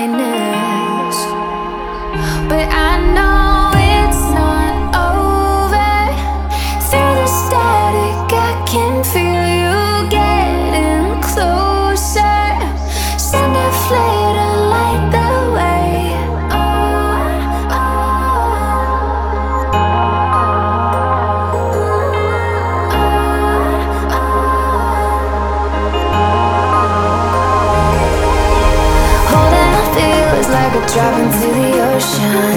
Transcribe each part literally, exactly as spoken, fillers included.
kindness, but I know it's not over. Through the static, I can feel you getting closer. Send a flare to light the way. Oh, holding my feels like a drop into the ocean.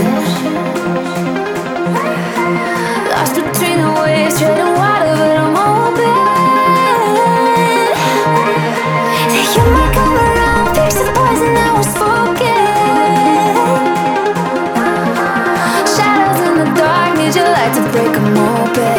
Lost between the waves, treading water, but I'm open. That you might come around, fix the poison that was spoken. Shadows in the dark, need your light to break them open.